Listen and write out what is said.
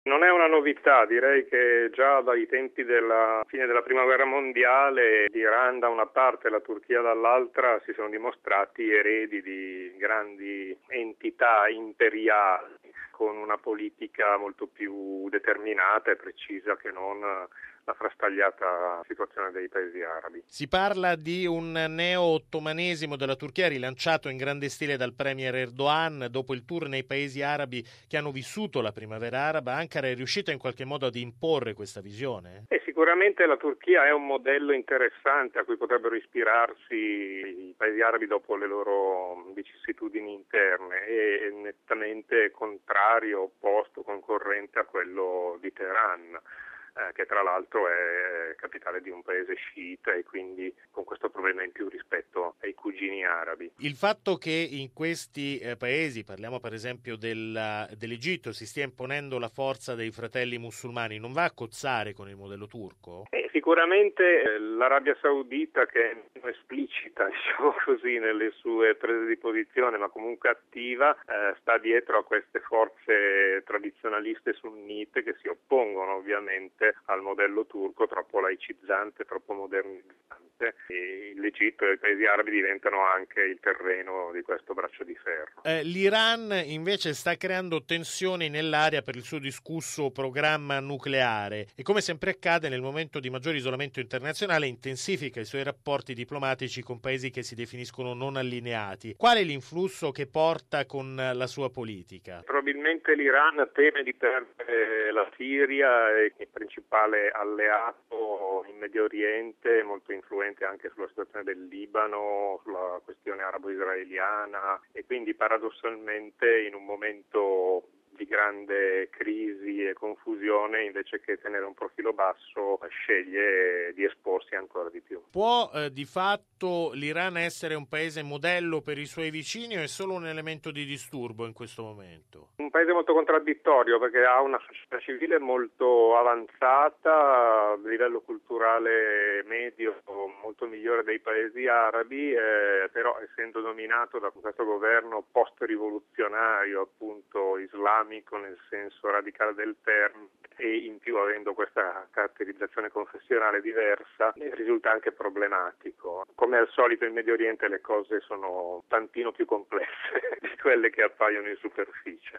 Non è una novità, direi che già dai tempi della fine della Prima Guerra Mondiale l'Iran da una parte e la Turchia dall'altra si sono dimostrati eredi di grandi entità imperiali con una politica molto più determinata e precisa che non la frastagliata situazione dei paesi arabi. Si parla di un neo-ottomanesimo della Turchia rilanciato in grande stile dal premier Erdogan dopo il tour nei paesi arabi che hanno vissuto la primavera araba. Ankara è riuscita in qualche modo ad imporre questa visione? Sicuramente la Turchia è un modello interessante a cui potrebbero ispirarsi i paesi arabi dopo le loro vicissitudini interne e nettamente contrario, opposto, concorrente a quello di Teheran. Che tra l'altro è capitale di un paese sciita e quindi con questo problema in più rispetto ai cugini arabi. Il fatto che in questi paesi, parliamo per esempio dell'Egitto, si stia imponendo la forza dei fratelli musulmani, non va a cozzare con il modello turco? Sicuramente l'Arabia Saudita, che è meno esplicita, diciamo così, nelle sue prese di posizione, ma comunque attiva, sta dietro a queste forze tradizionaliste sunnite che si oppongono ovviamente al modello turco troppo laicizzante, troppo modernizzante. E l'Egitto e i paesi arabi diventano anche il terreno di questo braccio di ferro. L'Iran invece sta creando tensioni nell'area per il suo discusso programma nucleare e, come sempre accade nel momento di maggiore isolamento internazionale, intensifica i suoi rapporti diplomatici con paesi che si definiscono non allineati. Qual è l'influsso che porta con la sua politica? Probabilmente l'Iran teme di perdere la Siria, il principale alleato in Medio Oriente, molto influente anche sulla situazione del Libano, sulla questione arabo-israeliana e quindi paradossalmente in un momento di grande crisi e confusione, invece che tenere un profilo basso, sceglie di esporsi ancora di più. Può di fatto l'Iran essere un paese modello per i suoi vicini o è solo un elemento di disturbo in questo momento? Un paese molto contraddittorio perché ha una società civile molto avanzata, a livello culturale medio, molto migliore dei paesi arabi, però essendo dominato da questo governo post-rivoluzionario, appunto islamico nel senso radicale del termine, e in più avendo questa caratterizzazione confessionale diversa, risulta anche problematico. Come al solito in Medio Oriente le cose sono un tantino più complesse di quelle che appaiono in superficie.